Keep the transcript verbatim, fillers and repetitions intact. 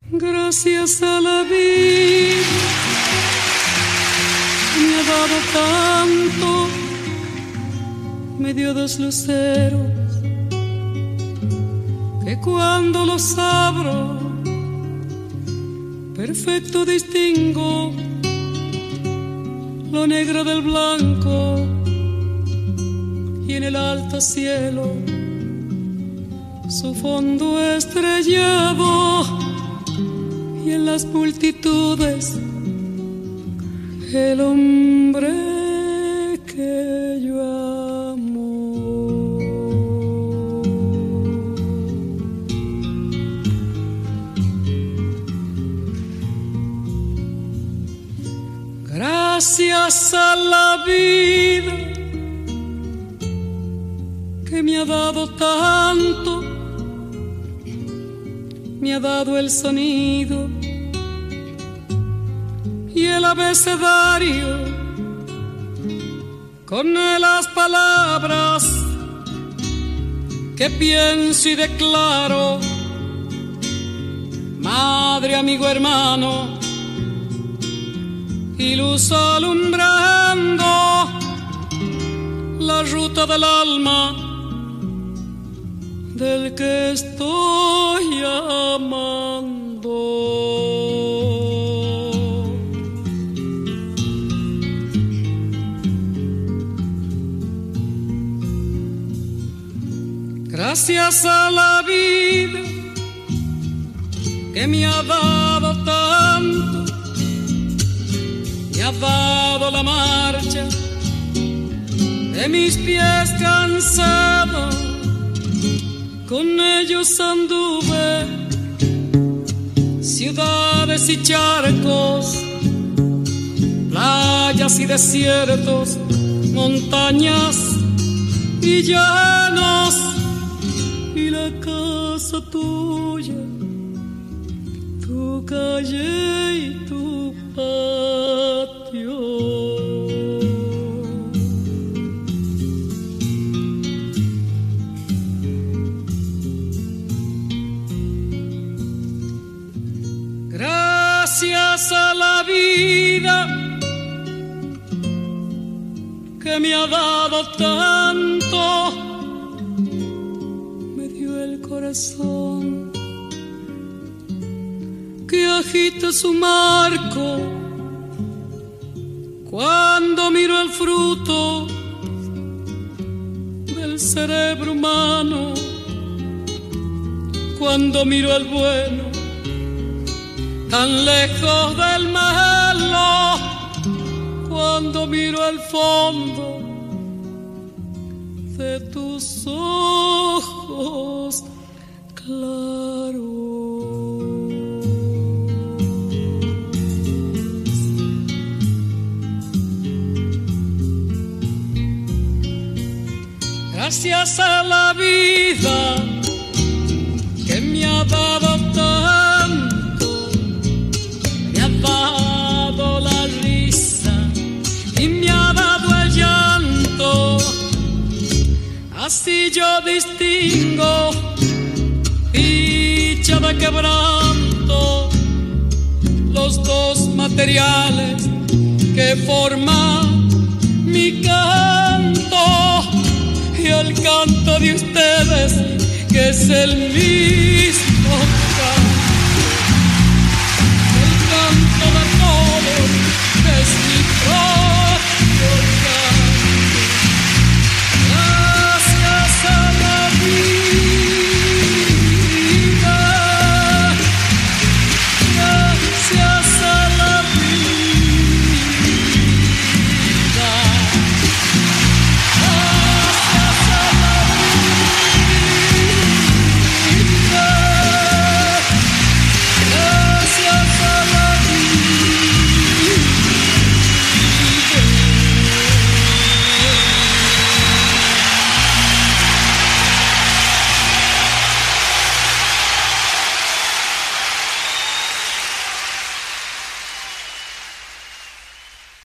Gracias a la vida me ha dado tanto, me dio dos luceros que cuando los abro perfecto distingo lo negro del blanco, y en el alto cielo su fondo estrellado, y en las multitudes el hombre que yo amo. Gracias a la vida que me ha dado tanto, me ha dado el sonido y el abecedario con las palabras que pienso y declaro. Madre, amigo, hermano, y luz alumbrando la ruta del alma del que estoy amando. Gracias a la vida que me ha dado tanto, me ha dado la marcha de mis pies cansados, con ellos anduve ciudades y charcos, playas y desiertos, montañas y llanos, y la casa tuya, tu calle y tu patio. Gracias a la vida que me ha dado tanto, me dio el corazón que agita su marco cuando miro el fruto del cerebro humano, cuando miro el bueno tan lejos del malo, cuando miro el fondo de tus ojos claros. Gracias a la vida que me ha dado tanto, me ha dado la risa y me ha dado el llanto. Así yo distingo dicha de quebranto, los dos materiales que forman mi canto, y el canto de ustedes que es el mismo